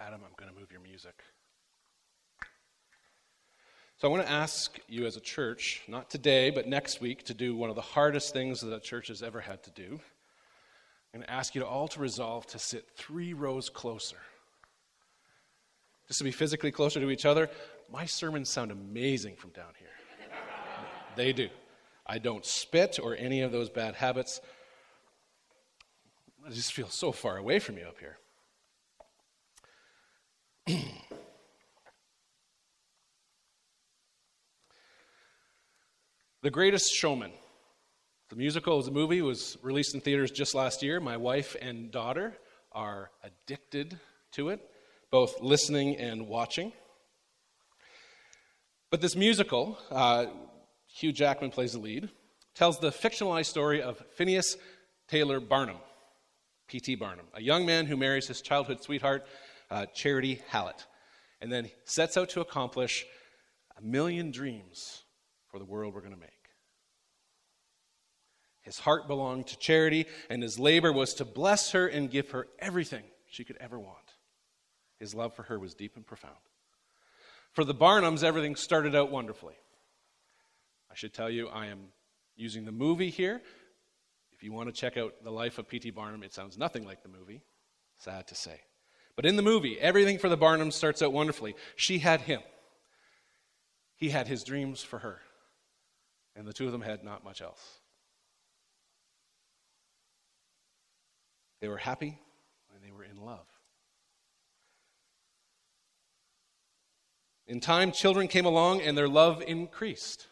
Adam, I'm going to move your music. So I want to ask you as a church, not today, but next week, to do one of the hardest things that a church has ever had to do. I'm going to ask you all to resolve to sit 3 rows closer. Just to be physically closer to each other. My sermons sound amazing from down here. They do. I don't spit or any of those bad habits. I just feel so far away from you up here. The Greatest Showman. The musical, the movie, was released in theaters just last year. My wife and daughter are addicted to it, both listening and watching. But this musical, Hugh Jackman plays the lead, tells the fictionalized story of Phineas Taylor Barnum, P.T. Barnum, a young man who marries his childhood sweetheart, Charity Hallett, and then sets out to accomplish 1,000,000 dreams for the world we're going to make. His heart belonged to Charity, and his labor was to bless her and give her everything she could ever want. His love for her was deep and profound. For the Barnums, everything started out wonderfully. I should tell you, I am using the movie here. If you want to check out the life of P.T. Barnum, it sounds nothing like the movie. Sad to say. But in the movie, everything for the Barnums starts out wonderfully. She had him. He had his dreams for her. And the two of them had not much else. They were happy and they were in love. In time, children came along and their love increased.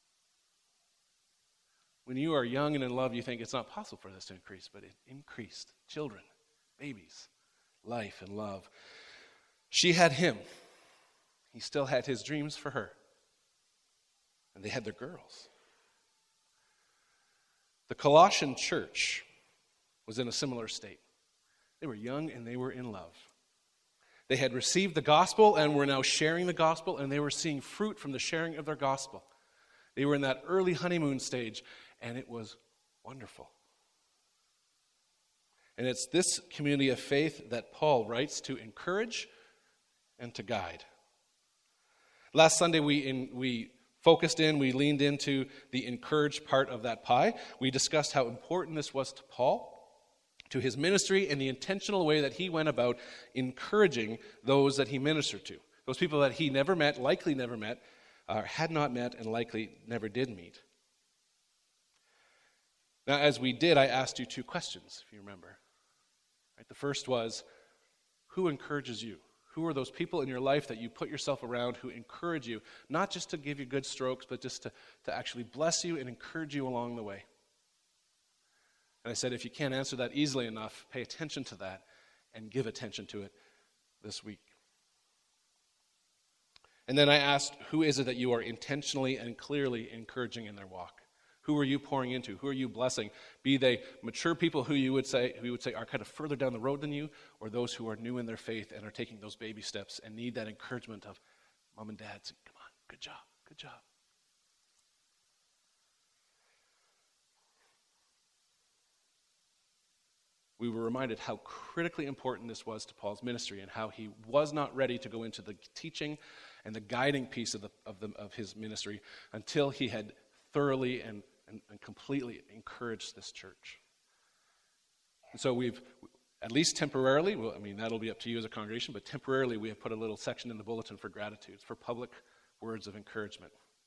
When you are young and in love, you think it's not possible for this to increase, but it increased. Children, babies, life and love. She had him. He still had his dreams for her. And they had their girls. The Colossian church was in a similar state. They were young and they were in love. They had received the gospel and were now sharing the gospel, and they were seeing fruit from the sharing of their gospel. They were in that early honeymoon stage, and it was wonderful. And it's this community of faith that Paul writes to encourage and to guide. Last Sunday we focused in, we leaned into the encouraged part of that pie. We discussed how important this was to Paul, to his ministry, and the intentional way that he went about encouraging those that he ministered to. Those people that he never met, likely never met, had not met, and likely never did meet. Now, as we did, I asked you 2 questions, if you remember. Right? The first was, who encourages you? Who are those people in your life that you put yourself around who encourage you, not just to give you good strokes, but just to actually bless you and encourage you along the way? And I said, if you can't answer that easily enough, pay attention to that and give attention to it this week. And then I asked, who is it that you are intentionally and clearly encouraging in their walk? Who are you pouring into? Who are you blessing? Be they mature people who you would say are kind of further down the road than you, or those who are new in their faith and are taking those baby steps and need that encouragement of mom and dad saying, come on, good job, good job. We were reminded how critically important this was to Paul's ministry and how he was not ready to go into the teaching and the guiding piece of his ministry until he had thoroughly and completely encouraged this church. And so we've, at least temporarily, well, I mean, that'll be up to you as a congregation, but temporarily we have put a little section in the bulletin for gratitudes, for public words of encouragement.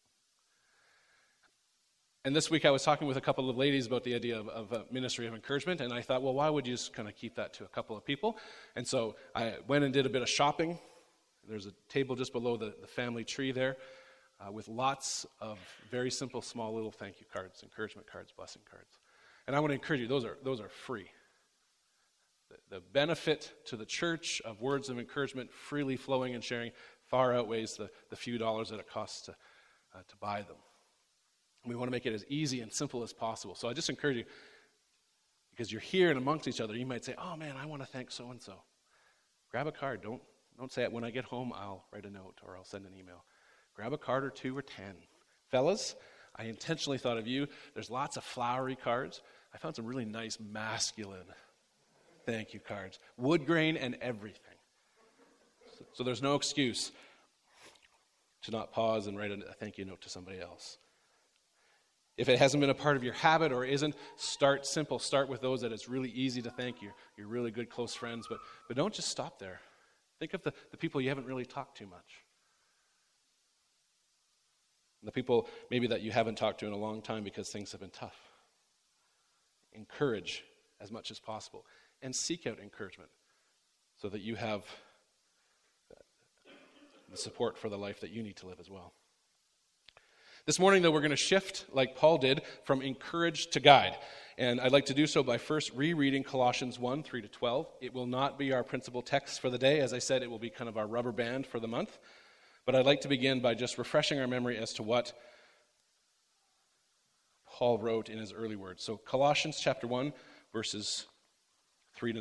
And this week I was talking with a couple of ladies about the idea of a ministry of encouragement, and I thought, well, why would you just kind of keep that to a couple of people? And so I went and did a bit of shopping. There's a table just below the family tree there with lots of very simple, small little thank you cards, encouragement cards, blessing cards. And I want to encourage you, those are free. The benefit to the church of words of encouragement freely flowing and sharing far outweighs the few dollars that it costs to buy them. We want to make it as easy and simple as possible. So I just encourage you, because you're here and amongst each other, you might say, oh man, I want to thank so-and-so. Grab a card. Don't say it. When I get home, I'll write a note or I'll send an email. Grab a card or 2 or 10. Fellas, I intentionally thought of you. There's lots of flowery cards. I found some really nice masculine thank you cards. Wood grain and everything. So there's no excuse to not pause and write a thank you note to somebody else. If it hasn't been a part of your habit or isn't, start simple. Start with those that it's really easy to thank you. You're really good, close friends, but don't just stop there. Think of the people you haven't really talked to much. The people maybe that you haven't talked to in a long time because things have been tough. Encourage as much as possible and seek out encouragement so that you have the support for the life that you need to live as well. This morning, though, we're going to shift, like Paul did, from encourage to guide. And I'd like to do so by first rereading Colossians 1, 3-12. It will not be our principal text for the day. As I said, it will be kind of our rubber band for the month. But I'd like to begin by just refreshing our memory as to what Paul wrote in his early words. So Colossians chapter 1, verses 3-9.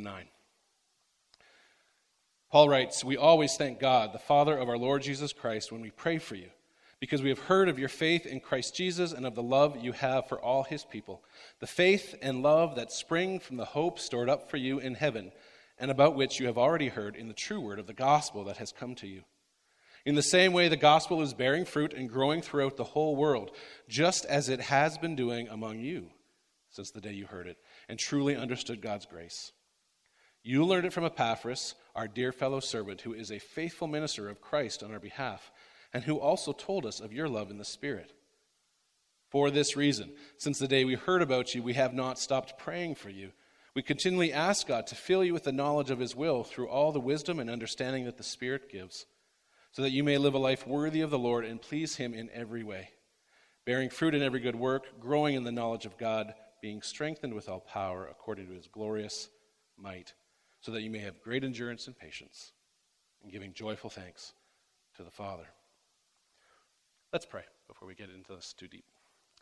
Paul writes, "We always thank God, the Father of our Lord Jesus Christ, when we pray for you, because we have heard of your faith in Christ Jesus and of the love you have for all his people, the faith and love that spring from the hope stored up for you in heaven, and about which you have already heard in the true word of the gospel that has come to you. In the same way, the gospel is bearing fruit and growing throughout the whole world, just as it has been doing among you since the day you heard it, and truly understood God's grace. You learned it from Epaphras, our dear fellow servant, who is a faithful minister of Christ on our behalf, and who also told us of your love in the Spirit. For this reason, since the day we heard about you, we have not stopped praying for you. We continually ask God to fill you with the knowledge of his will through all the wisdom and understanding that the Spirit gives, so that you may live a life worthy of the Lord and please him in every way, bearing fruit in every good work, growing in the knowledge of God, being strengthened with all power according to his glorious might, so that you may have great endurance and patience, and giving joyful thanks to the Father." Let's pray before we get into this too deep.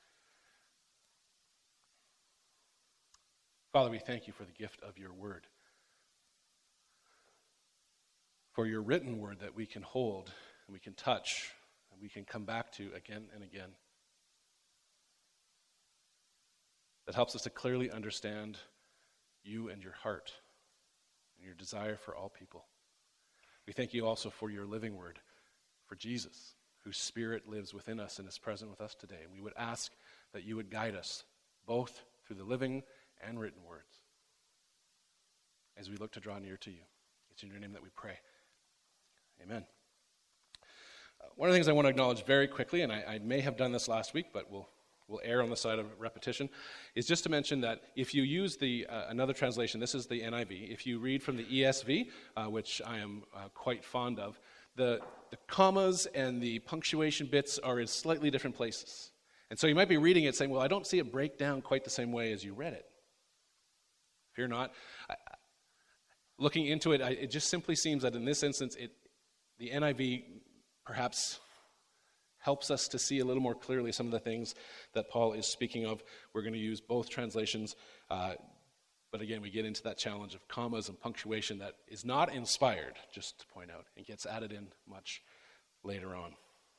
Father, we thank you for the gift of your word, for your written word that we can hold and we can touch and we can come back to again and again, that helps us to clearly understand you and your heart and your desire for all people. We thank you also for your living word, for Jesus, whose Spirit lives within us and is present with us today. And we would ask that you would guide us both through the living and written words as we look to draw near to you. It's in your name that we pray. Amen. One of the things I want to acknowledge very quickly, and I may have done this last week, but we'll err on the side of repetition, is just to mention that if you use the another translation, this is the NIV, if you read from the ESV, which I am quite fond of, the commas and the punctuation bits are in slightly different places. And so you might be reading it saying, well, I don't see it break down quite the same way as you read it. Fear not. Looking into it, it just simply seems that in this instance, the NIV perhaps helps us to see a little more clearly some of the things that Paul is speaking of. We're going to use both translations, but again, we get into that challenge of commas and punctuation that is not inspired, just to point out. It gets added in much later on.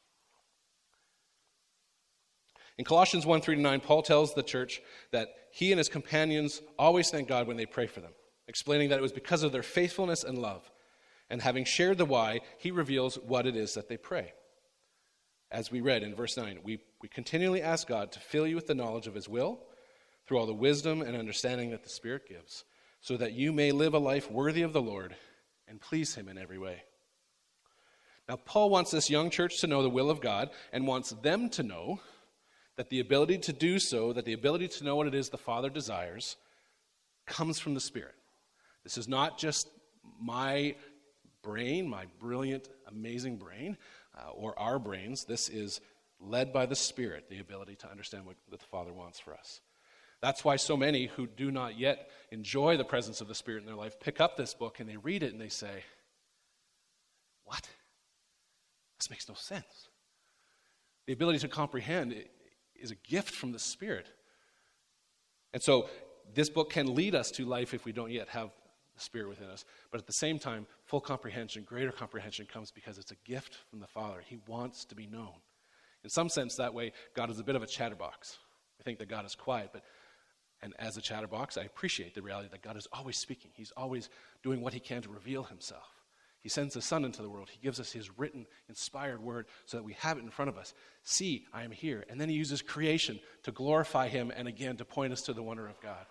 In Colossians 1, 3-9, Paul tells the church that he and his companions always thank God when they pray for them, explaining that it was because of their faithfulness and love. And having shared the why, he reveals what it is that they pray. As we read in verse 9, we continually ask God to fill you with the knowledge of his will through all the wisdom and understanding that the Spirit gives, so that you may live a life worthy of the Lord and please him in every way. Now, Paul wants this young church to know the will of God and wants them to know that the ability to do so, that the ability to know what it is the Father desires, comes from the Spirit. This is not just my brain, my brilliant, amazing brain, or our brains. This is led by the Spirit, the ability to understand what the Father wants for us. That's why so many who do not yet enjoy the presence of the Spirit in their life pick up this book and they read it and they say, what? This makes no sense. The ability to comprehend is a gift from the Spirit. And so this book can lead us to life if we don't yet have the Spirit within us. But at the same time, full comprehension, greater comprehension comes because it's a gift from the Father. He wants to be known. In some sense, that way, God is a bit of a chatterbox. We think that God is quiet, and as a chatterbox, I appreciate the reality that God is always speaking. He's always doing what he can to reveal himself. He sends his Son into the world. He gives us his written, inspired word so that we have it in front of us. See, I am here. And then he uses creation to glorify him and again to point us to the wonder of God.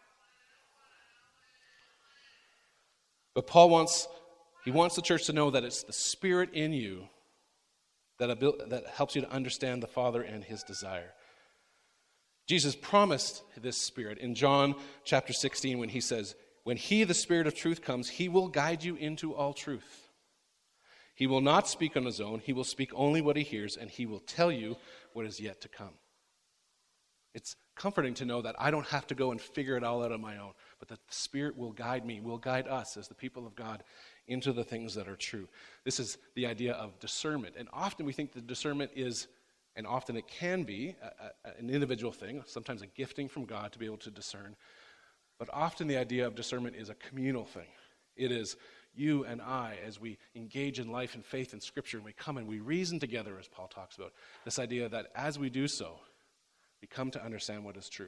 But Paul wants the church to know that it's the Spirit in you that helps you to understand the Father and his desire. Jesus promised this Spirit in John chapter 16 when he says, when he, the Spirit of truth, comes, he will guide you into all truth. He will not speak on his own. He will speak only what he hears, and he will tell you what is yet to come. It's comforting to know that I don't have to go and figure it all out on my own, but that the Spirit will guide me, will guide us as the people of God into the things that are true. This is the idea of discernment. And often we think that discernment is, and often it can be, an individual thing, sometimes a gifting from God to be able to discern. But often the idea of discernment is a communal thing. It is you and I, as we engage in life and faith in Scripture, and we come and we reason together, as Paul talks about. This idea that as we do so, we come to understand what is true.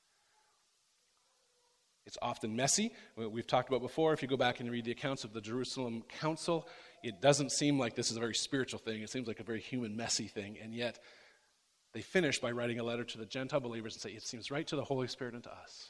It's often messy. We've talked about before, if you go back and read the accounts of the Jerusalem Council, it doesn't seem like this is a very spiritual thing. It seems like a very human, messy thing. And yet, they finish by writing a letter to the Gentile believers and say, it seems right to the Holy Spirit and to us.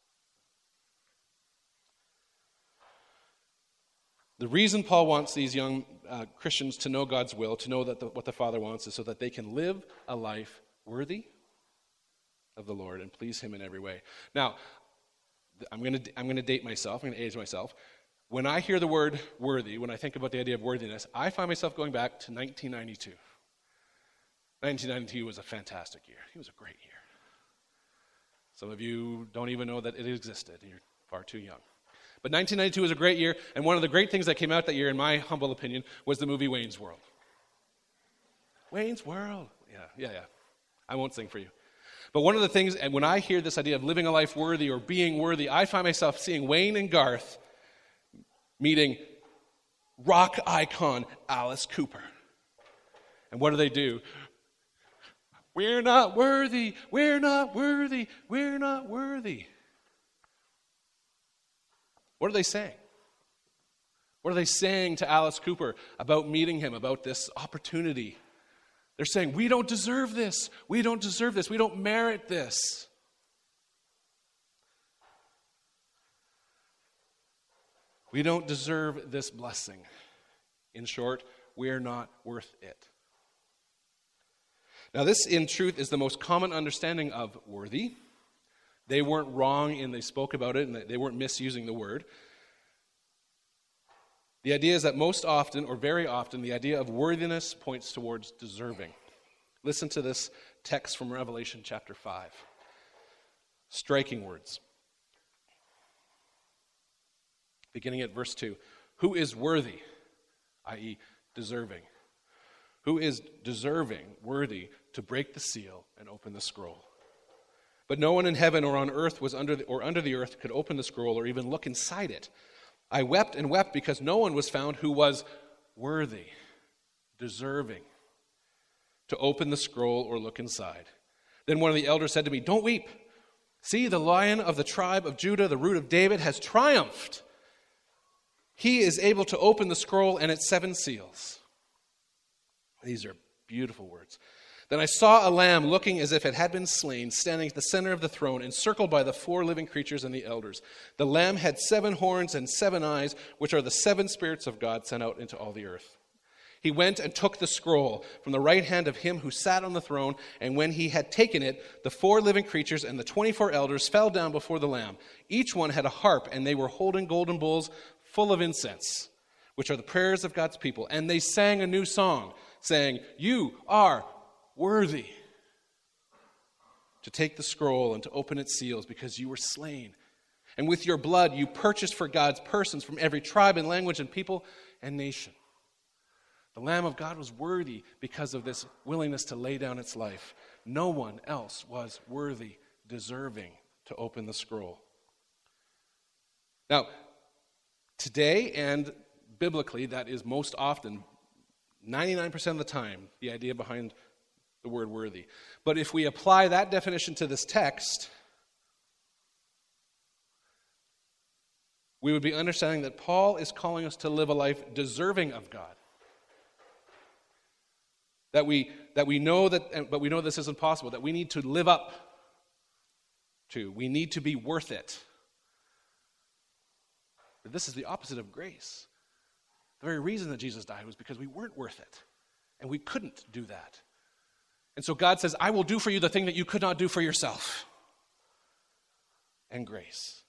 The reason Paul wants these young Christians to know God's will, to know that what the Father wants, is so that they can live a life worthy of the Lord and please him in every way. Now, I'm going to date myself. I'm going to age myself. When I hear the word worthy, when I think about the idea of worthiness, I find myself going back to 1992. 1992 was a fantastic year. It was a great year. Some of you don't even know that it existed. You're far too young. But 1992 was a great year, and one of the great things that came out that year, in my humble opinion, was the movie Wayne's World. Wayne's World. Yeah. I won't sing for you. But one of the things, and when I hear this idea of living a life worthy or being worthy, I find myself seeing Wayne and Garth meeting rock icon Alice Cooper. And what do? We're not worthy, we're not worthy, we're not worthy. What are they saying? What are they saying to Alice Cooper about meeting him, about this opportunity? They're saying, we don't deserve this. We don't deserve this. We don't merit this. We don't deserve this blessing. In short, we're not worth it. Now, this, in truth, is the most common understanding of worthy. They weren't wrong and they spoke about it and they weren't misusing the word. The idea is that most often, or very often, the idea of worthiness points towards deserving. Listen to this text from Revelation chapter 5. Striking words. Beginning at verse 2. Who is worthy, i.e., deserving? Who is deserving, worthy, to break the seal and open the scroll? But no one in heaven or on earth was under the earth could open the scroll or even look inside it. I wept and wept because no one was found who was worthy, deserving, to open the scroll or look inside. Then one of the elders said to me, "Don't weep. See, the Lion of the tribe of Judah, the Root of David, has triumphed. He is able to open the scroll and its 7 seals." These are beautiful words. Then I saw a lamb looking as if it had been slain, standing at the center of the throne, encircled by the 4 living creatures and the elders. The lamb had 7 horns and 7 eyes, which are the 7 spirits of God sent out into all the earth. He went and took the scroll from the right hand of him who sat on the throne, and when he had taken it, the 4 living creatures and the 24 elders fell down before the Lamb. Each one had a harp, and they were holding golden bowls full of incense, which are the prayers of God's people. And they sang a new song, saying, "You are worthy to take the scroll and to open its seals, because you were slain. And with your blood you purchased for God's persons from every tribe and language and people and nation." The Lamb of God was worthy because of this willingness to lay down its life. No one else was worthy, deserving to open the scroll. Now, today and biblically, that is most often, 99% of the time, the idea behind the word worthy. But if we apply that definition to this text, we would be understanding that Paul is calling us to live a life deserving of God. That we know that, but we know this isn't possible, that we need to live up to. We need to be worth it. But this is the opposite of grace. The very reason that Jesus died was because we weren't worth it. And we couldn't do that. And so God says, I will do for you the thing that you could not do for yourself. And grace.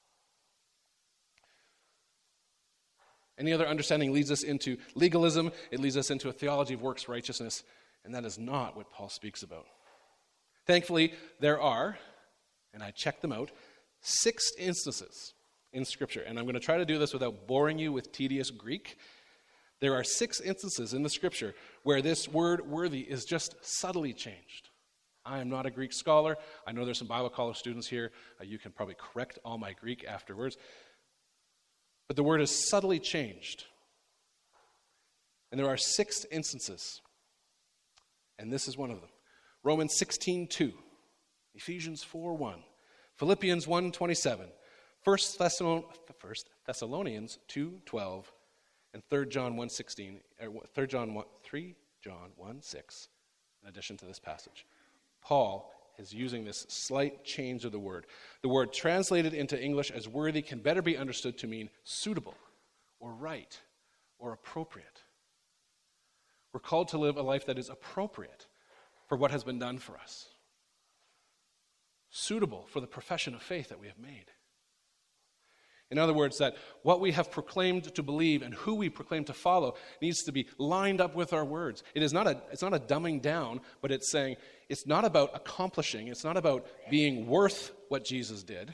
Any other understanding leads us into legalism. It leads us into a theology of works righteousness. And that is not what Paul speaks about. Thankfully, there are, and I checked them out, 6 instances in Scripture. And I'm going to try to do this without boring you with tedious Greek. There are 6 instances in the Scripture where this word worthy is just subtly changed. I am not a Greek scholar. I know there's some Bible college students here. You can probably correct all my Greek afterwards. But the word is subtly changed. And there are 6 instances. And this is one of them. Romans 16:2, Ephesians 4:1, Philippians 1:27, 1 Thessalonians 2:12, and 3 John 1:16, or 3 John 1:6, in addition to this passage. Paul is using this slight change of the word. The word translated into English as worthy can better be understood to mean suitable, or right, or appropriate. We're called to live a life that is appropriate for what has been done for us. Suitable for the profession of faith that we have made. In other words, that what we have proclaimed to believe and who we proclaim to follow needs to be lined up with our words. It's not a dumbing down, but it's saying it's not about accomplishing, it's not about being worth what Jesus did.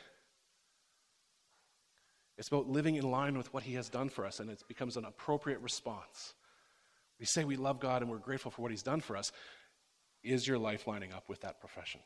It's about living in line with what he has done for us, and it becomes an appropriate response. We say we love God and we're grateful for what he's done for us. Is your life lining up with that profession?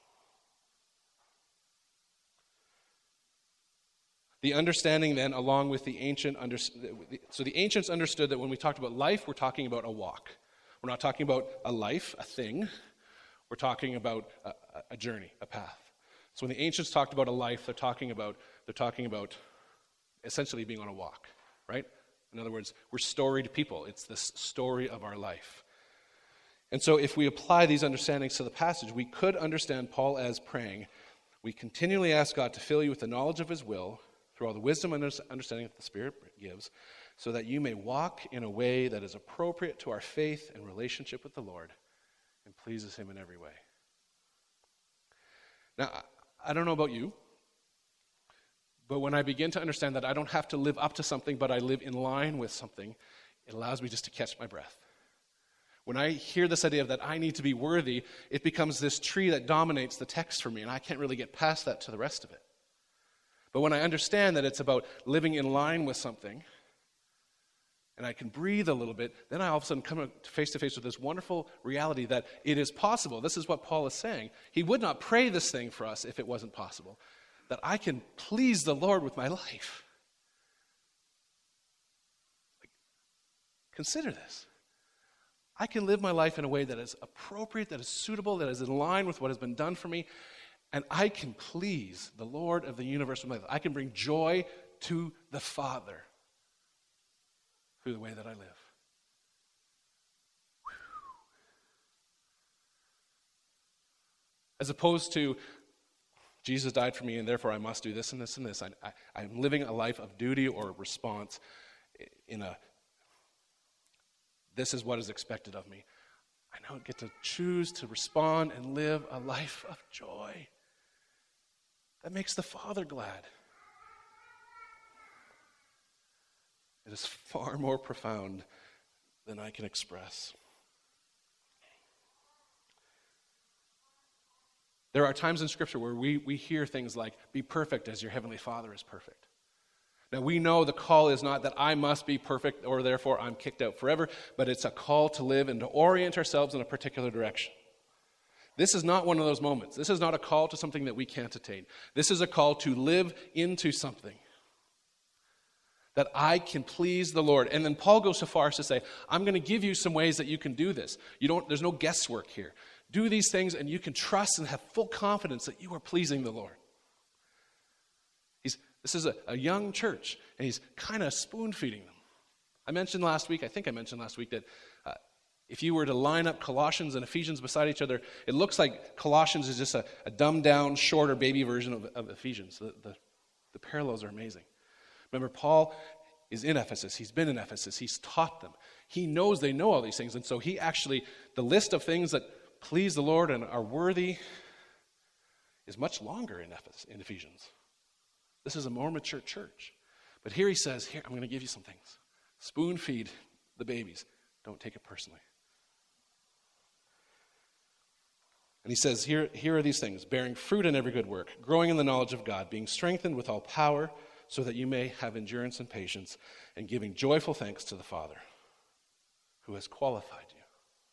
The understanding then, along with the ancient, so the ancients understood that when we talked about life, we're talking about a walk. We're not talking about a life, a thing. We're talking about a journey, a path. So when the ancients talked about a life, they're talking about essentially being on a walk, right? In other words, we're storied people. It's the story of our life. And so if we apply these understandings to the passage, we could understand Paul as praying, we continually ask God to fill you with the knowledge of his will through all the wisdom and understanding that the Spirit gives, so that you may walk in a way that is appropriate to our faith and relationship with the Lord and pleases him in every way. Now, I don't know about you, but when I begin to understand that I don't have to live up to something, but I live in line with something, it allows me just to catch my breath. When I hear this idea of that I need to be worthy, it becomes this tree that dominates the text for me, and I can't really get past that to the rest of it. But when I understand that it's about living in line with something, and I can breathe a little bit, then I all of a sudden come face to face with this wonderful reality that it is possible. This is what Paul is saying. He would not pray this thing for us if it wasn't possible. That I can please the Lord with my life. Consider this. I can live my life in a way that is appropriate, that is suitable, that is in line with what has been done for me, and I can please the Lord of the universe with my life. I can bring joy to the Father through the way that I live. As opposed to, Jesus died for me and therefore I must do this and this and this. I'm living a life of duty or response this is what is expected of me. I now get to choose to respond and live a life of joy. That makes the Father glad. It is far more profound than I can express. There are times in Scripture where we hear things like, be perfect as your heavenly Father is perfect. Now we know the call is not that I must be perfect or therefore I'm kicked out forever, but it's a call to live and to orient ourselves in a particular direction. This is not one of those moments. This is not a call to something that we can't attain. This is a call to live into something that I can please the Lord. And then Paul goes so far as to say, I'm going to give you some ways that you can do this. There's no guesswork here. Do these things and you can trust and have full confidence that you are pleasing the Lord. This is a young church, and he's kind of spoon-feeding them. I think I mentioned last week that if you were to line up Colossians and Ephesians beside each other, it looks like Colossians is just a dumbed-down, shorter baby version of Ephesians. The parallels are amazing. Remember, Paul is in Ephesus. He's been in Ephesus. He's taught them. He knows they know all these things, and so he actually, the list of things that please the Lord and are worthy is much longer in Ephesians. This is a more mature church. But here he says, here, I'm going to give you some things. Spoon feed the babies. Don't take it personally. And he says, here are these things: bearing fruit in every good work, growing in the knowledge of God, being strengthened with all power, so that you may have endurance and patience, and giving joyful thanks to the Father, who has qualified you.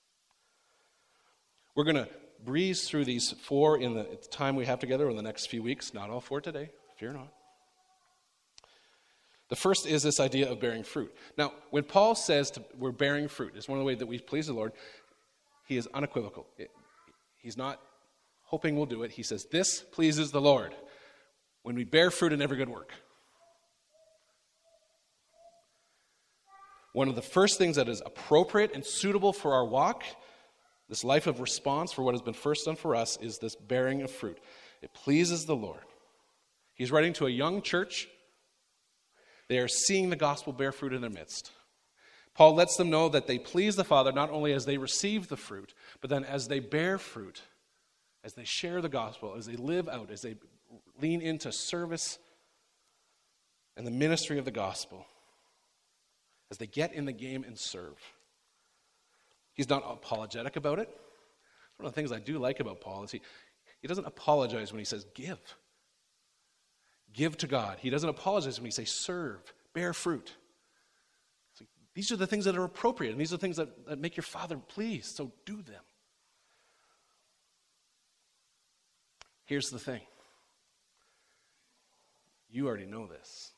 We're going to breeze through these 4 in the time we have together in the next few weeks. Not all 4 today, fear not. The first is this idea of bearing fruit. Now, when Paul says we're bearing fruit, it's one of the ways that we please the Lord, he is unequivocal. He's not hoping we'll do it. He says, this pleases the Lord when we bear fruit in every good work. One of the first things that is appropriate and suitable for our walk, this life of response for what has been first done for us, is this bearing of fruit. It pleases the Lord. He's writing to a young church. They are seeing the gospel bear fruit in their midst. Paul lets them know that they please the Father not only as they receive the fruit, but then as they bear fruit, as they share the gospel, as they live out, as they lean into service and the ministry of the gospel, as they get in the game and serve. He's not apologetic about it. One of the things I do like about Paul is he doesn't apologize when he says give. Give to God. He doesn't apologize when he says serve, bear fruit. These are the things that are appropriate, and these are the things that make your Father pleased, so do them. Here's the thing. You already know this.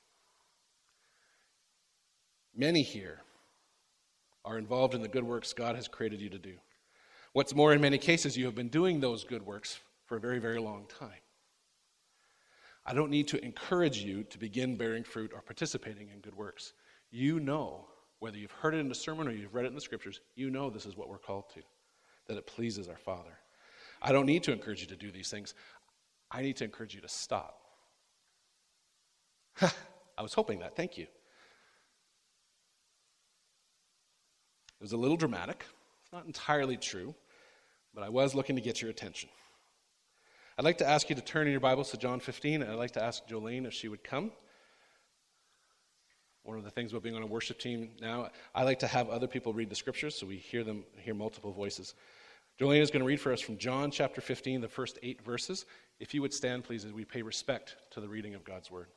Many here are involved in the good works God has created you to do. What's more, in many cases, you have been doing those good works for a very, very long time. I don't need to encourage you to begin bearing fruit or participating in good works. You know, whether you've heard it in a sermon or you've read it in the scriptures, you know this is what we're called to, that it pleases our Father. I don't need to encourage you to do these things. I need to encourage you to stop. I was hoping that. Thank you. It was a little dramatic. It's not entirely true, but I was looking to get your attention. I'd like to ask you to turn in your Bibles to John 15, and I'd like to ask Jolene if she would come. One of the things about being on a worship team now, I like to have other people read the scriptures so we hear multiple voices. Jolene is going to read for us from John chapter 15, the first 8 verses. If you would stand, please, as we pay respect to the reading of God's word.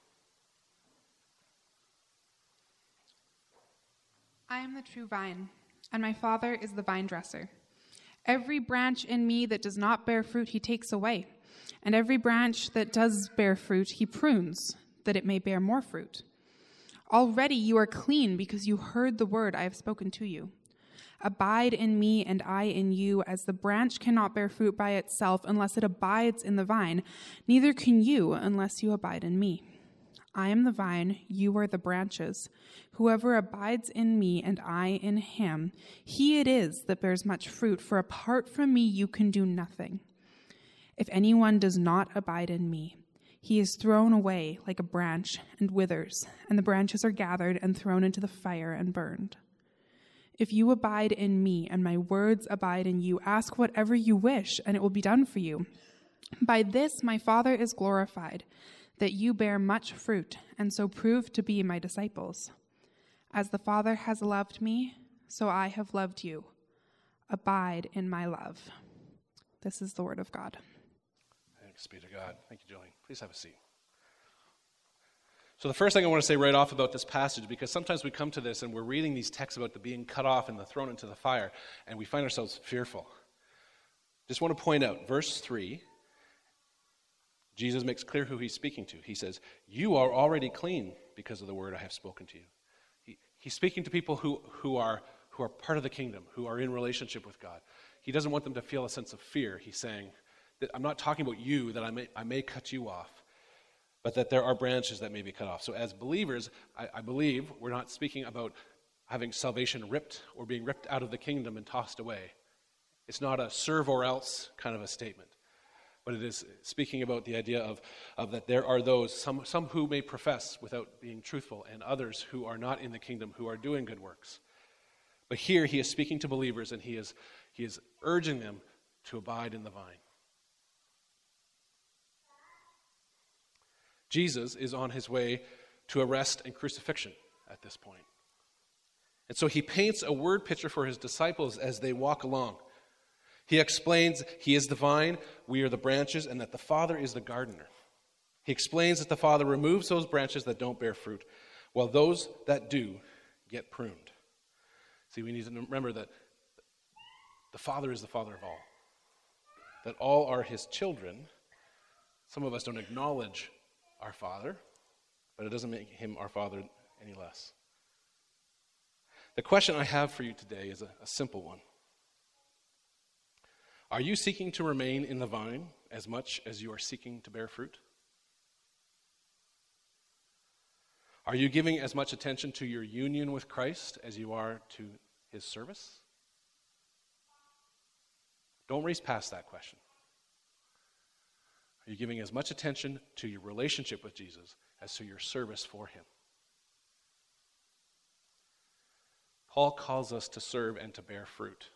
I am the true vine, and my Father is the vine dresser. Every branch in me that does not bear fruit, he takes away. And every branch that does bear fruit, he prunes, that it may bear more fruit. Already you are clean because you heard the word I have spoken to you. Abide in me and I in you, as the branch cannot bear fruit by itself unless it abides in the vine, neither can you unless you abide in me. I am the vine, you are the branches. Whoever abides in me and I in him, he it is that bears much fruit, for apart from me you can do nothing. If anyone does not abide in me, he is thrown away like a branch and withers, and the branches are gathered and thrown into the fire and burned. If you abide in me and my words abide in you, ask whatever you wish, and it will be done for you. By this my Father is glorified, that you bear much fruit, and so prove to be my disciples. As the Father has loved me, so I have loved you. Abide in my love. This is the word of God. Thanks be to God. Thank you, Jolene. Please have a seat. So the first thing I want to say right off about this passage, because sometimes we come to this and we're reading these texts about the being cut off and the thrown into the fire, and we find ourselves fearful. Just want to point out, verse 3, Jesus makes clear who he's speaking to. He says, you are already clean because of the word I have spoken to you. He's speaking to people who are part of the kingdom, who are in relationship with God. He doesn't want them to feel a sense of fear. He's saying that I'm not talking about you, that I may cut you off. but that there are branches that may be cut off. So as believers, I believe we're not speaking about having salvation ripped or being ripped out of the kingdom and tossed away. It's not a serve or else kind of a statement. But it is speaking about the idea of that there are those, some who may profess without being truthful, and others who are not in the kingdom who are doing good works. But here he is speaking to believers, and he is urging them to abide in the vine. Jesus is on his way to arrest and crucifixion at this point. And so he paints a word picture for his disciples as they walk along. He explains he is the vine, we are the branches, and that the Father is the gardener. He explains that the Father removes those branches that don't bear fruit, while those that do get pruned. See, we need to remember that the Father is the Father of all. That all are his children. Some of us don't acknowledge our Father, but it doesn't make him our Father any less. The question I have for you today is a simple one. Are you seeking to remain in the vine as much as you are seeking to bear fruit? Are you giving as much attention to your union with Christ as you are to his service? Don't race past that question. Are you giving as much attention to your relationship with Jesus as to your service for him? Paul calls us to serve and to bear fruit.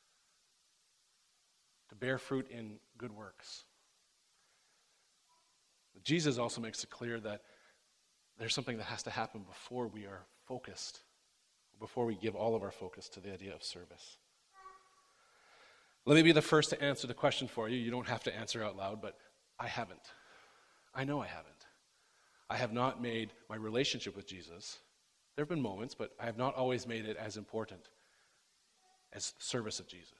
To bear fruit in good works. Jesus also makes it clear that there's something that has to happen before we are focused, before we give all of our focus to the idea of service. Let me be the first to answer the question for you. You don't have to answer out loud, but I haven't. I know I haven't. I have not made my relationship with Jesus. There have been moments, but I have not always made it as important as the service of Jesus.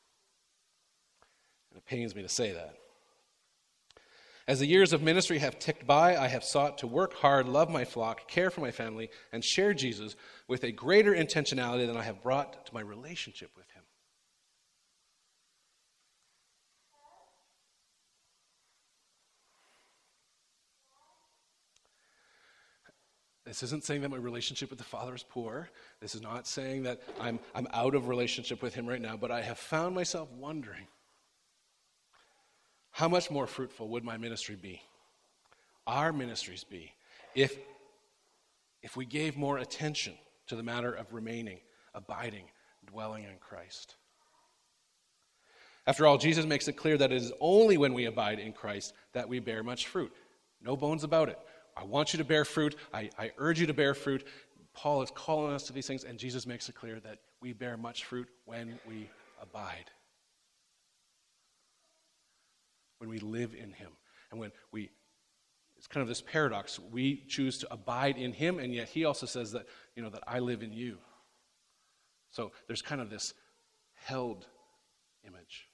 And it pains me to say that. As the years of ministry have ticked by, I have sought to work hard, love my flock, care for my family, and share Jesus with a greater intentionality than I have brought to my relationship with him. This isn't saying that my relationship with the Father is poor. This is not saying that I'm out of relationship with him right now, but I have found myself wondering, how much more fruitful would my ministry be, our ministries be, if we gave more attention to the matter of remaining, abiding, dwelling in Christ? After all, Jesus makes it clear that it is only when we abide in Christ that we bear much fruit. No bones about it. I want you to bear fruit. I urge you to bear fruit. Paul is calling us to these things, and Jesus makes it clear that we bear much fruit when we abide. When we live in him. And when it's kind of this paradox. We choose to abide in him, and yet he also says that, that I live in you. So there's kind of this held image.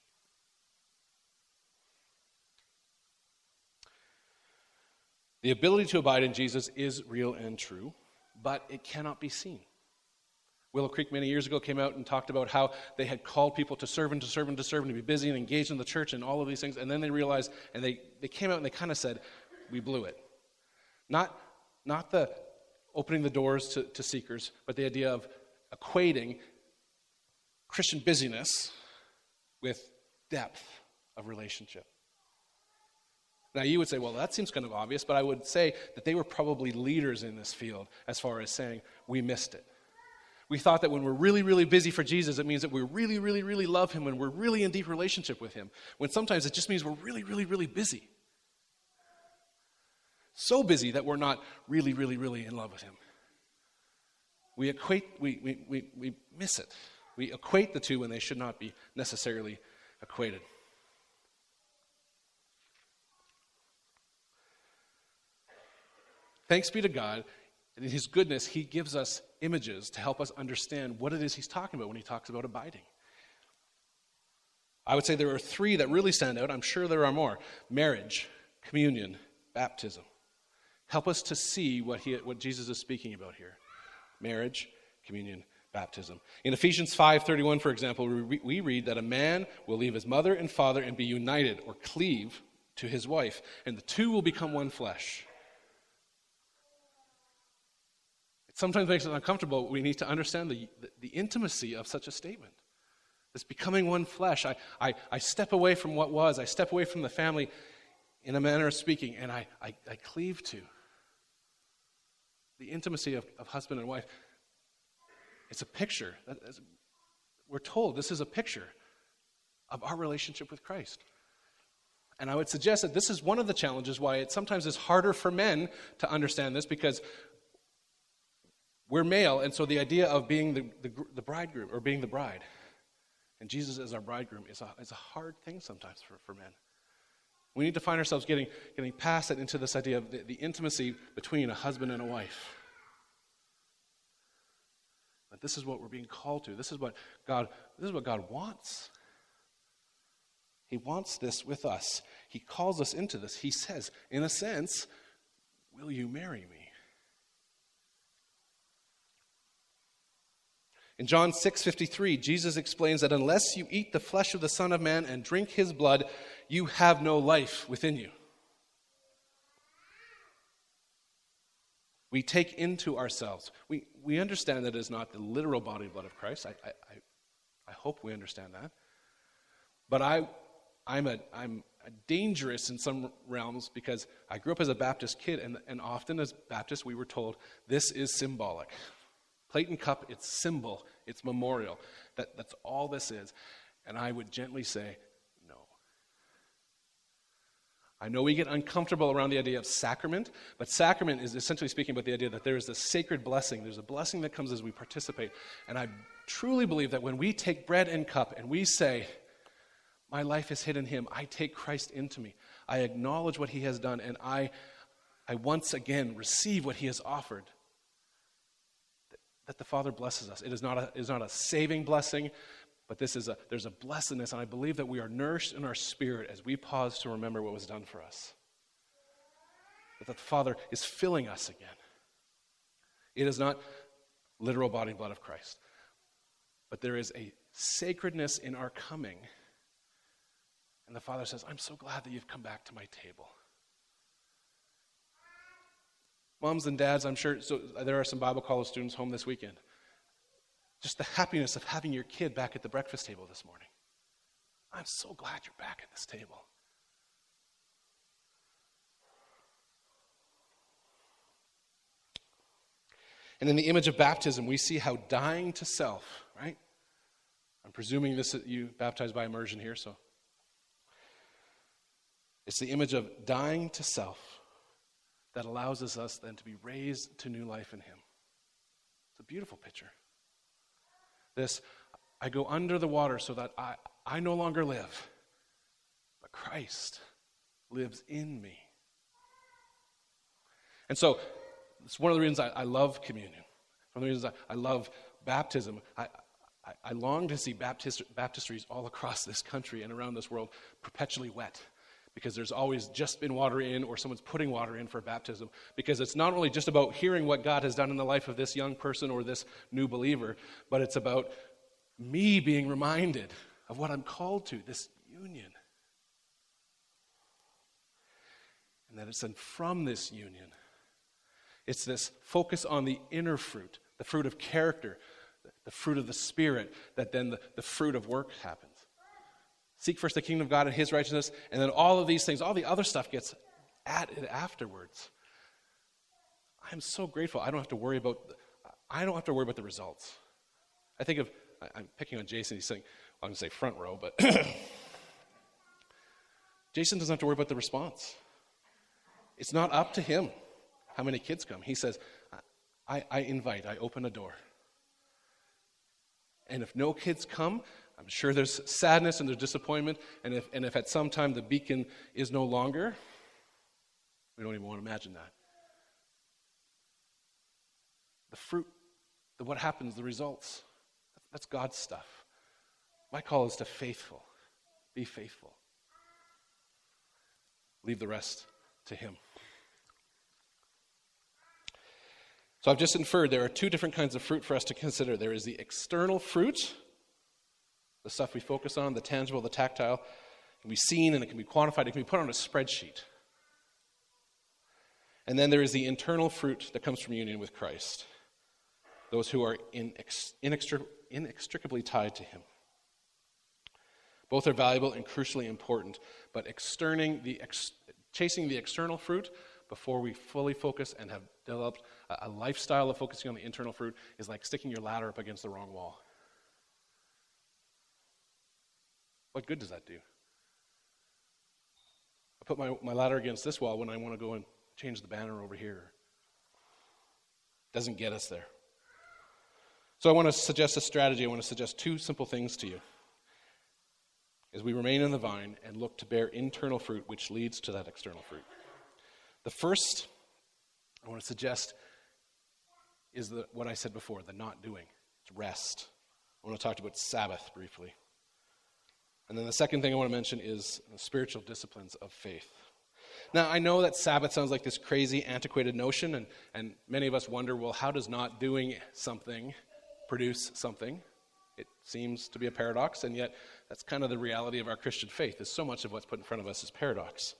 The ability to abide in Jesus is real and true, but it cannot be seen. Willow Creek many years ago came out and talked about how they had called people to serve and to serve and to serve and to be busy and engaged in the church and all of these things, and then they realized, and they came out and they kind of said, we blew it. Not the opening the doors to seekers, but the idea of equating Christian busyness with depth of relationship. Now you would say, well, that seems kind of obvious, but I would say that they were probably leaders in this field as far as saying, we missed it. We thought that when we're really, really busy for Jesus, it means that we really, really, really love him and we're really in deep relationship with him. When sometimes it just means we're really, really, really busy. So busy that we're not really, really, really in love with him. We miss it. We equate the two when they should not be necessarily equated. Thanks be to God. And in his goodness, he gives us images to help us understand what it is he's talking about when he talks about abiding. I would say there are three that really stand out. I'm sure there are more. Marriage, communion, baptism. Help us to see what Jesus is speaking about here. Marriage, communion, baptism. In Ephesians 5:31, for example, we read that a man will leave his mother and father and be united or cleave to his wife, and the two will become one flesh. sometimes makes it uncomfortable. We need to understand the intimacy of such a statement. This becoming one flesh. I step away from what was. I step away from the family in a manner of speaking, and I cleave to the intimacy of husband and wife. It's a picture. We're told this is a picture of our relationship with Christ. And I would suggest that this is one of the challenges why it sometimes is harder for men to understand this, because we're male, and so the idea of being the bridegroom or being the bride, and Jesus as our bridegroom is a hard thing sometimes for men. We need to find ourselves getting past it into this idea of the intimacy between a husband and a wife. But this is what we're being called to. This is what God wants. He wants this with us. He calls us into this. He says, in a sense, will you marry me? In John 6:53, Jesus explains that unless you eat the flesh of the Son of Man and drink his blood, you have no life within you. We take into ourselves. We understand that it is not the literal body and blood of Christ. I hope we understand that. But I'm dangerous in some realms because I grew up as a Baptist kid, and often as Baptists we were told this is symbolic. Plate and cup, it's symbol, it's memorial. That's all this is. And I would gently say, no. I know we get uncomfortable around the idea of sacrament, but sacrament is essentially speaking about the idea that there is a sacred blessing. There's a blessing that comes as we participate. And I truly believe that when we take bread and cup and we say, my life is hid in him, I take Christ into me, I acknowledge what he has done, and I once again receive what he has offered, that the Father blesses us. It is not a saving blessing, but there's a blessedness, and I believe that we are nourished in our spirit as we pause to remember what was done for us. That the Father is filling us again. It is not literal body and blood of Christ, but there is a sacredness in our coming, and the Father says, I'm so glad that you've come back to my table. Moms and dads, I'm sure, so there are some Bible college students home this weekend. Just the happiness of having your kid back at the breakfast table this morning. I'm so glad you're back at this table. And in the image of baptism, we see how dying to self, right? I'm presuming this you baptized by immersion here, so. It's the image of dying to self that allows us then to be raised to new life in him. It's a beautiful picture. This, I go under the water so that I no longer live, but Christ lives in me. And so, it's one of the reasons I love communion. One of the reasons I love baptism. I long to see baptistries all across this country and around this world perpetually wet, because there's always just been water in, or someone's putting water in for baptism. Because it's not only just about hearing what God has done in the life of this young person or this new believer, but it's about me being reminded of what I'm called to, this union. And that it's then from this union, it's this focus on the inner fruit, the fruit of character, the fruit of the Spirit, that then the fruit of work happens. Seek first the kingdom of God and his righteousness, and then all of these things, all the other stuff gets added afterwards. I'm so grateful. I don't have to worry about the results. I think of, I'm picking on Jason, he's saying, well, I'm going to say front row, but Jason doesn't have to worry about the response. It's not up to him how many kids come. He says, I invite, I open a door. And if no kids come, I'm sure there's sadness and there's disappointment, and if at some time the beacon is no longer, we don't even want to imagine that. The fruit, what happens, the results, that's God's stuff. My call is to be faithful. Leave the rest to him. So I've just inferred there are two different kinds of fruit for us to consider. There is the external fruit, the stuff we focus on, the tangible, the tactile. It can be seen and it can be quantified. It can be put on a spreadsheet. And then there is the internal fruit that comes from union with Christ. those who are inextricably tied to him. Both are valuable and crucially important, but chasing the external fruit before we fully focus and have developed a lifestyle of focusing on the internal fruit is like sticking your ladder up against the wrong wall. What good does that do? I put my ladder against this wall when I want to go and change the banner over here. Doesn't get us there. So I want to suggest a strategy. I want to suggest two simple things to you as we remain in the vine and look to bear internal fruit, which leads to that external fruit. The first I want to suggest is what I said before, the not doing. It's rest. I want to talk about Sabbath briefly. And then the second thing I want to mention is the spiritual disciplines of faith. Now, I know that Sabbath sounds like this crazy, antiquated notion, and many of us wonder, well, how does not doing something produce something? It seems to be a paradox, and yet that's kind of the reality of our Christian faith, is so much of what's put in front of us is paradox.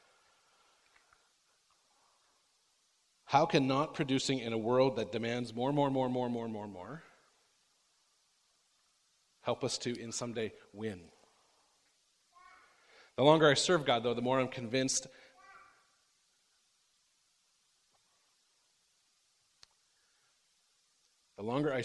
How can not producing in a world that demands more help us to, in some day, win? The longer I serve God, though, the more I'm convinced I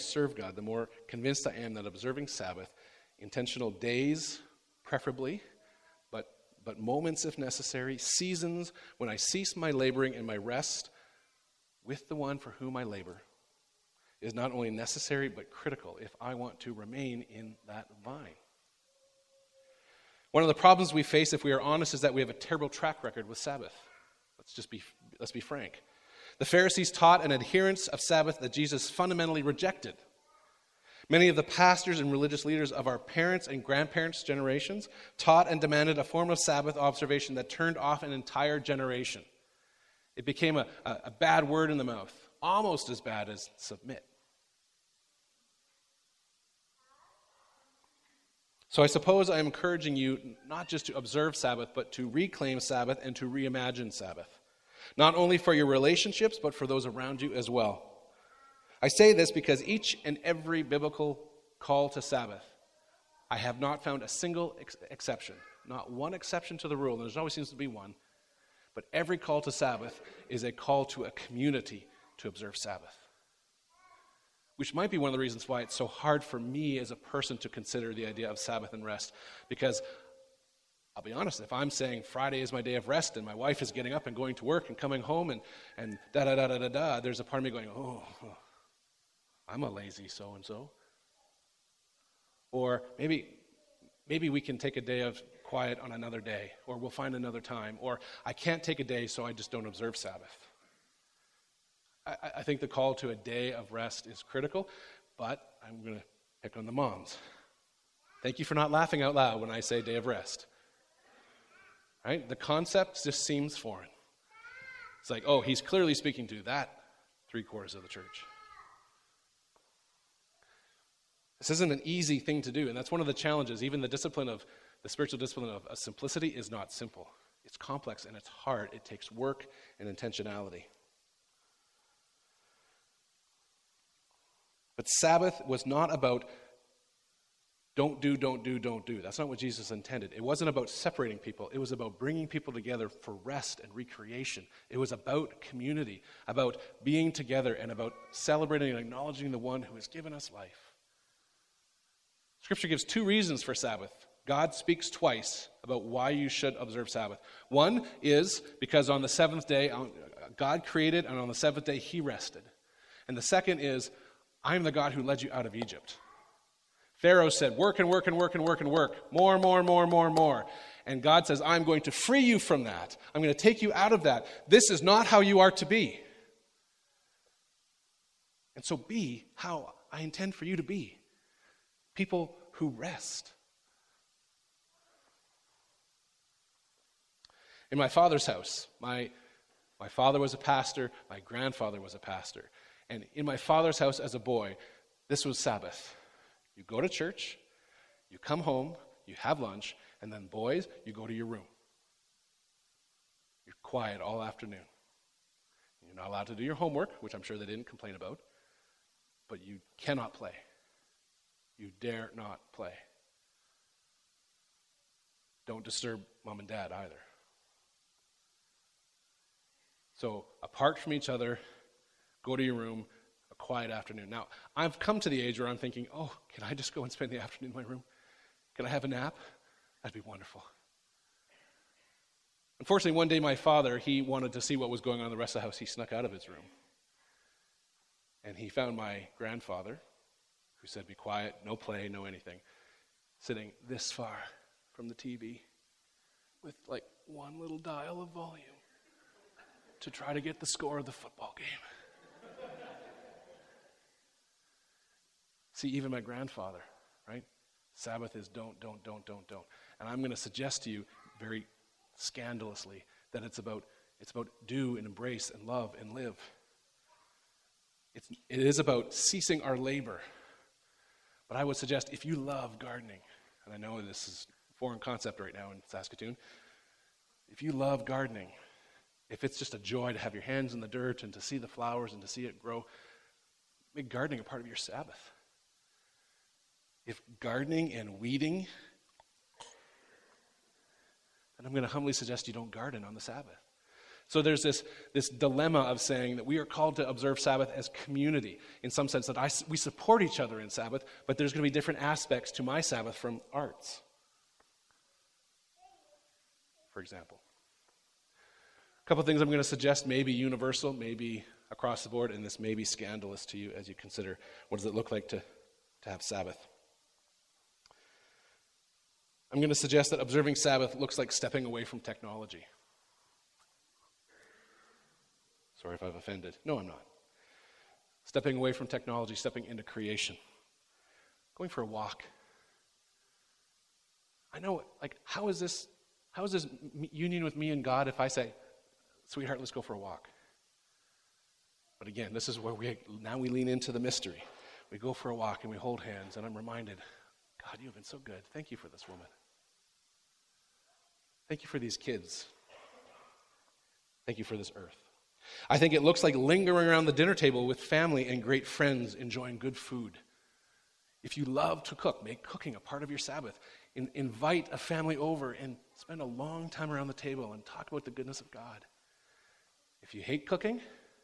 am that observing Sabbath, intentional days preferably, but moments if necessary, seasons when I cease my laboring and my rest with the one for whom I labor, is not only necessary but critical if I want to remain in that vine. One of the problems we face, if we are honest, is that we have a terrible track record with Sabbath. Let's be frank. The Pharisees taught an adherence of Sabbath that Jesus fundamentally rejected. Many of the pastors and religious leaders of our parents' and grandparents' generations taught and demanded a form of Sabbath observation that turned off an entire generation. It became a bad word in the mouth, almost as bad as submit. So I suppose I'm encouraging you not just to observe Sabbath, but to reclaim Sabbath and to reimagine Sabbath. Not only for your relationships, but for those around you as well. I say this because each and every biblical call to Sabbath, I have not found a single exception, not one exception to the rule, and there always seems to be one, but every call to Sabbath is a call to a community to observe Sabbath. Which might be one of the reasons why it's so hard for me as a person to consider the idea of Sabbath and rest. Because, I'll be honest, if I'm saying Friday is my day of rest and my wife is getting up and going to work and coming home and da-da-da-da-da-da, there's a part of me going, oh, I'm a lazy so-and-so. Or maybe we can take a day of quiet on another day, or we'll find another time, or I can't take a day so I just don't observe Sabbath. I think the call to a day of rest is critical, but I'm going to pick on the moms. Thank you for not laughing out loud when I say day of rest. Right? The concept just seems foreign. It's like, oh, he's clearly speaking to that 3/4 of the church. This isn't an easy thing to do, and that's one of the challenges. Even the spiritual discipline of simplicity is not simple. It's complex and it's hard. It takes work and intentionality. But Sabbath was not about don't do. That's not what Jesus intended. It wasn't about separating people. It was about bringing people together for rest and recreation. It was about community, about being together, and about celebrating and acknowledging the one who has given us life. Scripture gives 2 reasons for Sabbath. God speaks twice about why you should observe Sabbath. One is because on the 7th day, God created, and on the 7th day, he rested. And the second is, I am the God who led you out of Egypt. Pharaoh said, work and work and work and work and work. More. And God says, I'm going to free you from that. I'm going to take you out of that. This is not how you are to be. And so be how I intend for you to be. People who rest. In my father's house, my father was a pastor, my grandfather was a pastor. And in my father's house as a boy, this was Sabbath. You go to church, you come home, you have lunch, and then boys, you go to your room. You're quiet all afternoon. You're not allowed to do your homework, which I'm sure they didn't complain about. but you cannot play. You dare not play. Don't disturb mom and dad either. So apart from each other, go to your room, a quiet afternoon. Now, I've come to the age where I'm thinking, oh, can I just go and spend the afternoon in my room? Can I have a nap? That'd be wonderful. Unfortunately, one day my father, he wanted to see what was going on in the rest of the house. He snuck out of his room. And he found my grandfather, who said, be quiet, no play, no anything, sitting this far from the TV with like one little dial of volume to try to get the score of the football game. See, even my grandfather, right? Sabbath is don't. And I'm going to suggest to you very scandalously that it's about do and embrace and love and live. It is about ceasing our labor. But I would suggest if you love gardening, and I know this is a foreign concept right now in Saskatoon, if you love gardening, if it's just a joy to have your hands in the dirt and to see the flowers and to see it grow, make gardening a part of your Sabbath. If gardening and weeding, then I'm going to humbly suggest you don't garden on the Sabbath. So there's this dilemma of saying that we are called to observe Sabbath as community, in some sense that we support each other in Sabbath, but there's going to be different aspects to my Sabbath from Art's, for example. A couple of things I'm going to suggest may be universal, maybe across the board, and this may be scandalous to you as you consider what does it look like to have Sabbath. I'm going to suggest that observing Sabbath looks like stepping away from technology. Sorry if I've offended. No, I'm not. Stepping away from technology, stepping into creation. Going for a walk. I know, like, how is this union with me and God if I say, sweetheart, let's go for a walk? But again, this is where we lean into the mystery. We go for a walk and we hold hands, and I'm reminded, God, you have been so good. Thank you for this woman. Thank you for these kids. Thank you for this earth. I think it looks like lingering around the dinner table with family and great friends, enjoying good food. If you love to cook, make cooking a part of your Sabbath. Invite a family over and spend a long time around the table and talk about the goodness of God. If you hate cooking,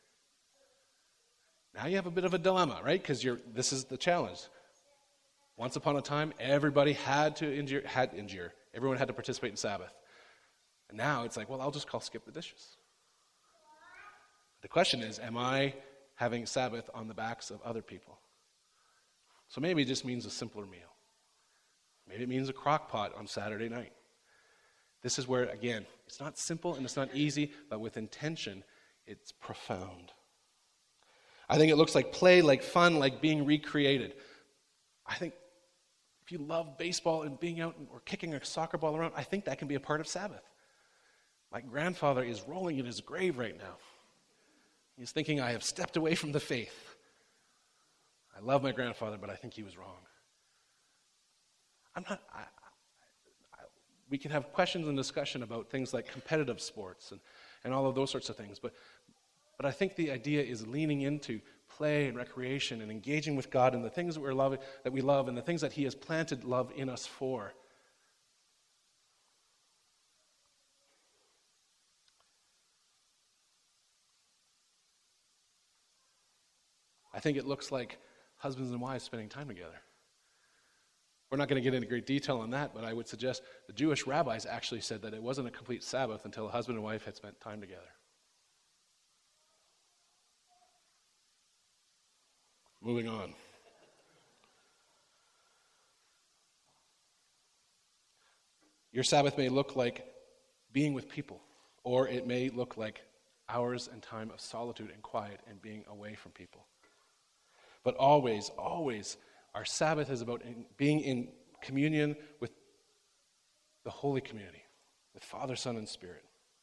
now you have a bit of a dilemma, right? Because this is the challenge. Once upon a time, everybody everyone had to participate in Sabbath. And now it's like, well, I'll just call skip the dishes. The question is, am I having Sabbath on the backs of other people? So maybe it just means a simpler meal. Maybe it means a crock pot on Saturday night. This is where, again, it's not simple and it's not easy, but with intention, it's profound. I think it looks like play, like fun, like being recreated. I think if you love baseball and being out or kicking a soccer ball around, I think that can be a part of Sabbath. My grandfather is rolling in his grave right now. He's thinking, I have stepped away from the faith. I love my grandfather, but I think he was wrong. We can have questions and discussion about things like competitive sports and all of those sorts of things, but I think the idea is leaning into play and recreation and engaging with God and the things that we love and the things that He has planted love in us for. I think it looks like husbands and wives spending time together. We're not going to get into great detail on that, but I would suggest the Jewish rabbis actually said that it wasn't a complete Sabbath until a husband and wife had spent time together. Moving on. Your Sabbath may look like being with people, or it may look like hours and time of solitude and quiet and being away from people. But always, always, our Sabbath is about being in communion with the Holy Community, with Father, Son, and Spirit.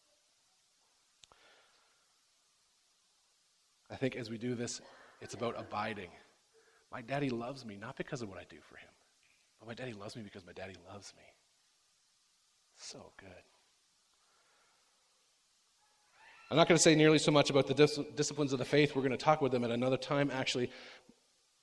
I think as we do this, it's about abiding. My daddy loves me, not because of what I do for him, but my daddy loves me because my daddy loves me. So good. I'm not going to say nearly so much about the disciplines of the faith. We're going to talk about them at another time, actually.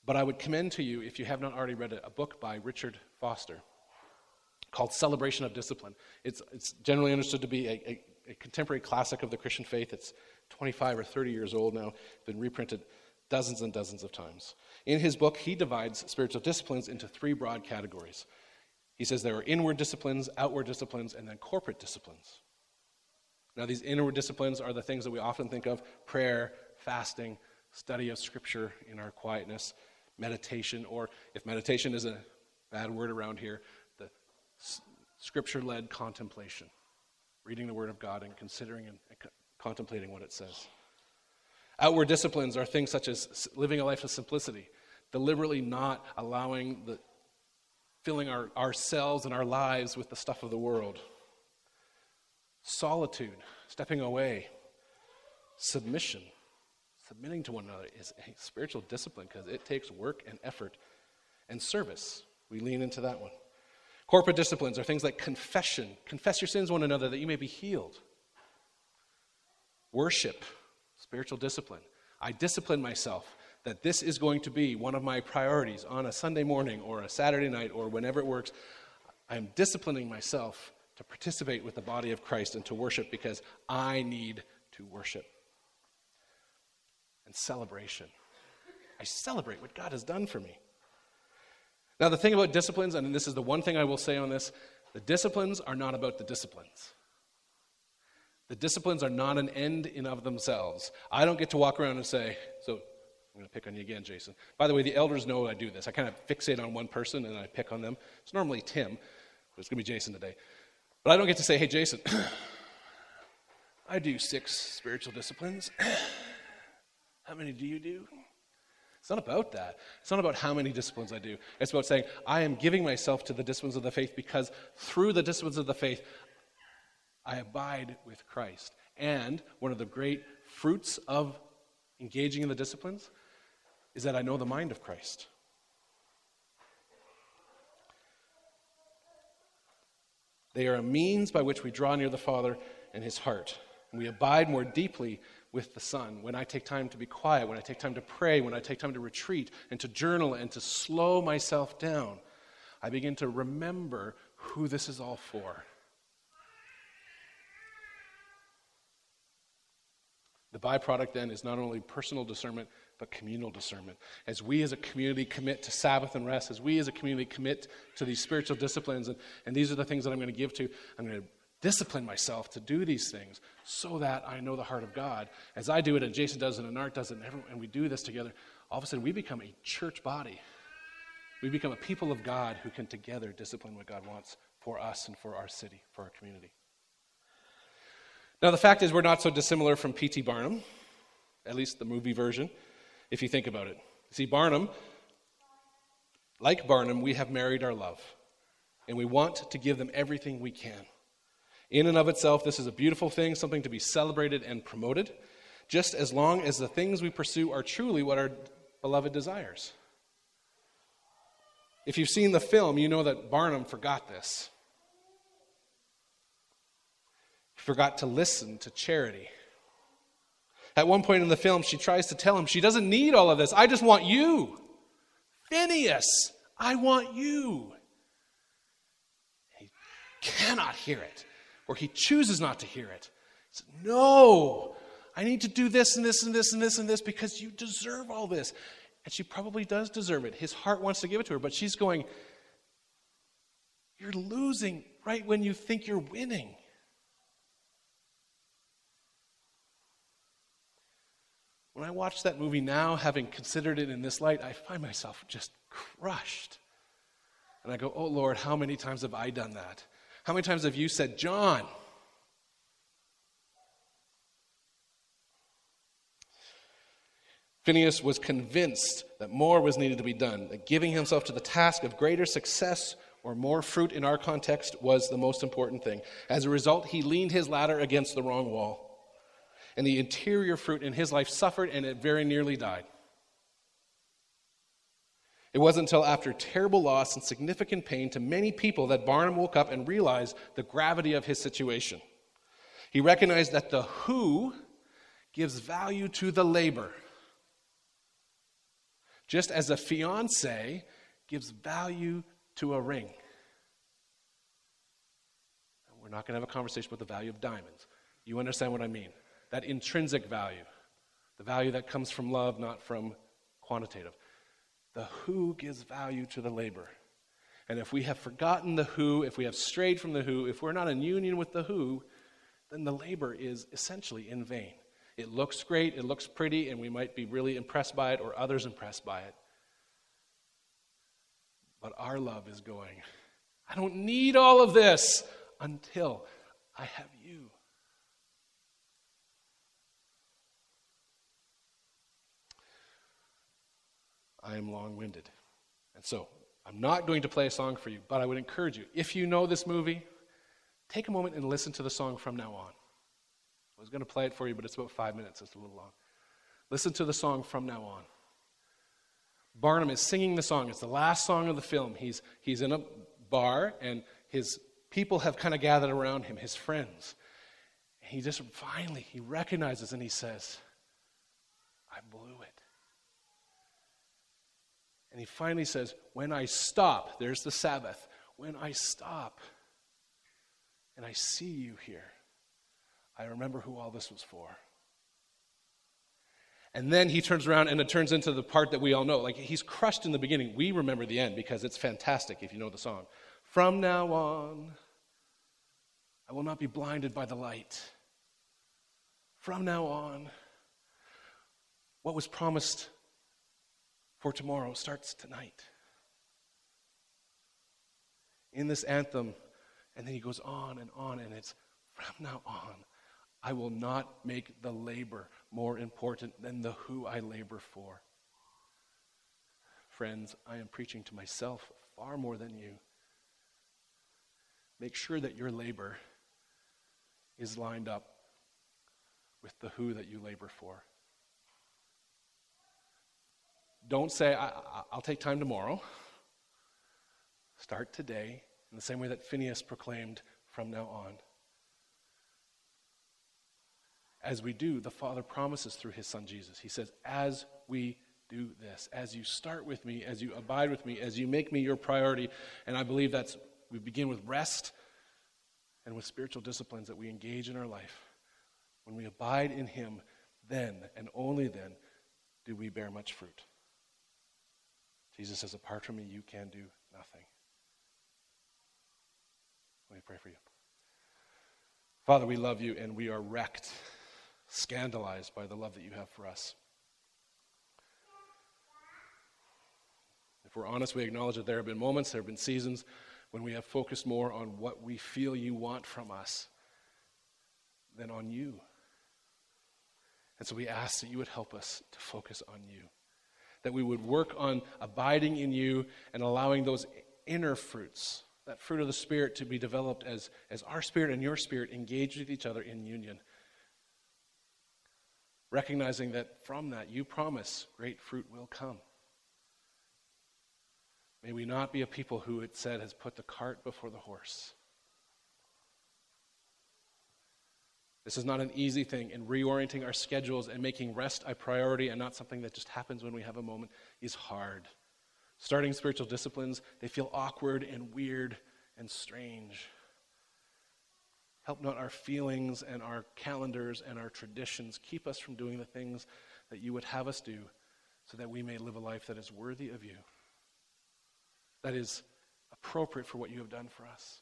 But I would commend to you, if you have not already read it, a book by Richard Foster called Celebration of Discipline. It's generally understood to be a contemporary classic of the Christian faith. It's 25 or 30 years old now, been reprinted dozens and dozens of times. In his book, he divides spiritual disciplines into three broad categories. He says there are inward disciplines, outward disciplines, and then corporate disciplines. Now, these inward disciplines are the things that we often think of: prayer, fasting, study of Scripture in our quietness, meditation, or if meditation is a bad word around here, the Scripture-led contemplation, reading the Word of God and considering and contemplating what it says. Outward disciplines are things such as living a life of simplicity, deliberately not allowing filling ourselves and our lives with the stuff of the world. Solitude, stepping away. Submitting to one another is a spiritual discipline because it takes work and effort. And service, we lean into that one. Corporate disciplines are things like confession. Confess your sins to one another that you may be healed. Worship, spiritual discipline. I discipline myself that this is going to be one of my priorities on a Sunday morning or a Saturday night or whenever it works. I'm disciplining myself to participate with the body of Christ and to worship because I need to worship. And celebration. I celebrate what God has done for me. Now, the thing about disciplines, and this is the one thing I will say on this, the disciplines are not about the disciplines. The disciplines are not an end in of themselves. I don't get to walk around and say, so I'm going to pick on you again, Jason. By the way, the elders know I do this. I kind of fixate on one person and I pick on them. It's normally Tim, but it's going to be Jason today. But I don't get to say, hey, Jason, I do 6 spiritual disciplines. How many do you do? It's not about that. It's not about how many disciplines I do. It's about saying, I am giving myself to the disciplines of the faith because through the disciplines of the faith, I abide with Christ. And one of the great fruits of engaging in the disciplines is that I know the mind of Christ. They are a means by which we draw near the Father and his heart. And we abide more deeply with the Son. When I take time to be quiet, when I take time to pray, when I take time to retreat and to journal and to slow myself down, I begin to remember who this is all for. The byproduct then is not only personal discernment, but communal discernment. As we as a community commit to Sabbath and rest, as we as a community commit to these spiritual disciplines, and these are the things that I'm going to give to, I'm going to discipline myself to do these things so that I know the heart of God. As I do it, and Jason does it, and Art does it, and we do this together, all of a sudden we become a church body. We become a people of God who can together discipline what God wants for us and for our city, for our community. Now, the fact is we're not so dissimilar from P.T. Barnum, at least the movie version, if you think about it. See, like Barnum, we have married our love, and we want to give them everything we can. In and of itself, this is a beautiful thing, something to be celebrated and promoted, just as long as the things we pursue are truly what our beloved desires. If you've seen the film, you know that Barnum forgot this. He forgot to listen to Charity. At one point in the film, she tries to tell him she doesn't need all of this. I just want you. Phineas, I want you. He cannot hear it, or he chooses not to hear it. He says, no, I need to do this and this and this and this and this because you deserve all this. And she probably does deserve it. His heart wants to give it to her, but she's going, you're losing right when you think you're winning. When I watch that movie now, having considered it in this light, I find myself just crushed. And I go, oh Lord, how many times have I done that? How many times have you said, John? Phineas was convinced that more was needed to be done, that giving himself to the task of greater success or more fruit in our context was the most important thing. As a result, he leaned his ladder against the wrong wall. And the interior fruit in his life suffered, and it very nearly died. It wasn't until after terrible loss and significant pain to many people that Barnum woke up and realized the gravity of his situation. He recognized that the who gives value to the labor. Just as a fiancé gives value to a ring. We're not going to have a conversation about the value of diamonds. You understand what I mean. That intrinsic value. The value that comes from love, not from quantitative. The who gives value to the labor. And if we have forgotten the who, if we have strayed from the who, if we're not in union with the who, then the labor is essentially in vain. It looks great, it looks pretty, and we might be really impressed by it or others impressed by it. But our love is going, I don't need all of this until I have you. I am long-winded. And so, I'm not going to play a song for you, but I would encourage you, if you know this movie, take a moment and listen to the song From Now On. I was going to play it for you, but it's about 5 minutes. It's a little long. Listen to the song From Now On. Barnum is singing the song. It's the last song of the film. He's in a bar, and his people have kind of gathered around him, his friends. And he just finally, he recognizes and he says, I blew it. And he finally says, when I stop, there's the Sabbath, when I stop and I see you here, I remember who all this was for. And then he turns around and it turns into the part that we all know. Like he's crushed in the beginning. We remember the end because it's fantastic if you know the song. From now on, I will not be blinded by the light. From now on, what was promised for tomorrow starts tonight. In this anthem, and then he goes on, and it's from now on, I will not make the labor more important than the who I labor for. Friends, I am preaching to myself far more than you. Make sure that your labor is lined up with the who that you labor for. Don't say, I'll take time tomorrow. Start today in the same way that Phineas proclaimed from now on. As we do, the Father promises through his Son Jesus. He says, as we do this, as you start with me, as you abide with me, as you make me your priority, and I believe we begin with rest and with spiritual disciplines that we engage in our life. When we abide in him, then and only then do we bear much fruit. Jesus says, apart from me, you can do nothing. Let me pray for you. Father, we love you and we are wrecked, scandalized by the love that you have for us. If we're honest, we acknowledge that there have been moments, there have been seasons when we have focused more on what we feel you want from us than on you. And so we ask that you would help us to focus on you. That we would work on abiding in you and allowing those inner fruits, that fruit of the Spirit, to be developed as our spirit and your spirit engage with each other in union. Recognizing that from that you promise great fruit will come. May we not be a people who, it said, has put the cart before the horse. This is not an easy thing, and reorienting our schedules and making rest a priority and not something that just happens when we have a moment is hard. Starting spiritual disciplines, they feel awkward and weird and strange. Help not our feelings and our calendars and our traditions keep us from doing the things that you would have us do so that we may live a life that is worthy of you, that is appropriate for what you have done for us.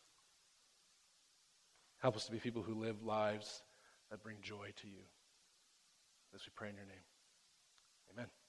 Help us to be people who live lives that bring joy to you. As we pray in your name. Amen.